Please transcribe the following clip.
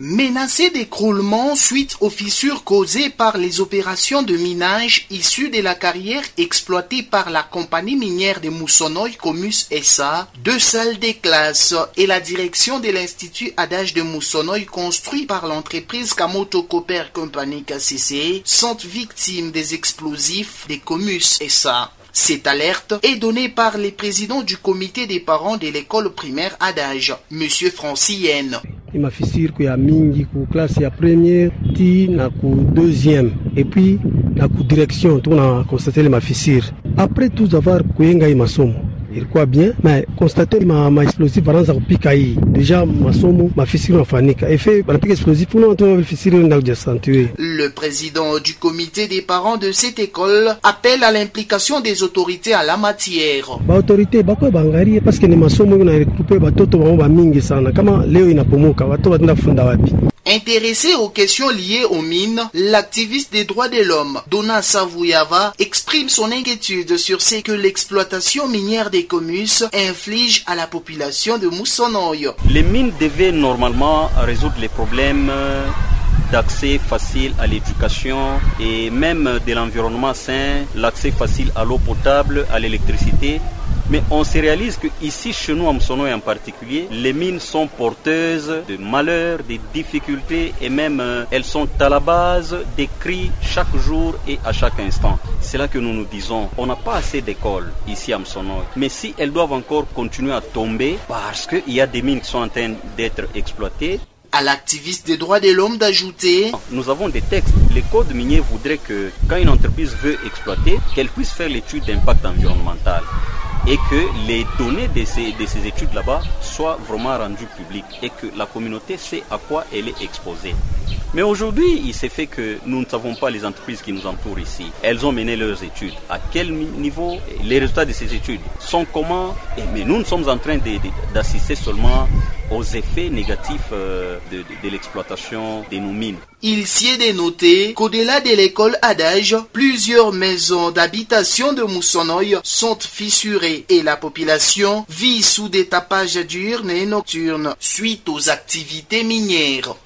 Menacé d'écroulement suite aux fissures causées par les opérations de minage issues de la carrière exploitée par la compagnie minière de Moussonoy Comus SA, 2 salles de classe et la direction de l'Institut Adage de Moussonoy construit par l'entreprise Kamoto Copper Company KCC sont victimes des explosifs de Comus SA. Cette alerte est donnée par le président du comité des parents de l'école primaire Adage, M. Francien. Mafisir ku ya mingi ku classe ya première ti na ku deuxième et puis na ku direction tout na constaté les mafisir après tout avoir kuyenga i masomo ilikuwa bien mais constater ma explosif baranza kupika hii déjà masomo mafisir nafanika effet banapika explosif pour nous on mafisir ndio d'accentuer. Le président du comité des parents de cette école appelle à l'implication des autorités en la matière. Ba autorité bako bangarie parce que ni masomo na recruter batoto ba mingi sana kama leo inapomoka watu wataenda kufunda wapi. Intéressé aux questions liées aux mines, l'activiste des droits de l'homme, Dona Savouyava, exprime son inquiétude sur ce que l'exploitation minière des Comus inflige à la population de Moussonoy. Les mines devaient normalement résoudre les problèmes d'accès facile à l'éducation et même de l'environnement sain, l'accès facile à l'eau potable, à l'électricité. Mais on se réalise qu'ici, chez nous, à Moussonoy en particulier, les mines sont porteuses de malheurs, de difficultés et même elles sont à la base des cris chaque jour et à chaque instant. C'est là que nous nous disons, on n'a pas assez d'écoles ici à Moussonoy. Mais si elles doivent encore continuer à tomber parce qu'il y a des mines qui sont en train d'être exploitées, à l'activiste des droits de l'homme d'ajouter: nous avons des textes. Les codes miniers voudraient que quand une entreprise veut exploiter, qu'elle puisse faire l'étude d'impact environnemental et que les données de ces études là-bas soient vraiment rendues publiques et que la communauté sait à quoi elle est exposée. Mais aujourd'hui, il s'est fait que nous ne savons pas les entreprises qui nous entourent ici. Elles ont mené leurs études. À quel niveau? Les résultats de ces études sont comment? Mais nous sommes en train d'assister seulement aux effets négatifs de l'exploitation de nos mines. Il s'y est dénoté qu'au-delà de l'école Adage, plusieurs maisons d'habitation de Moussonoy sont fissurées et la population vit sous des tapages diurnes et nocturnes suite aux activités minières.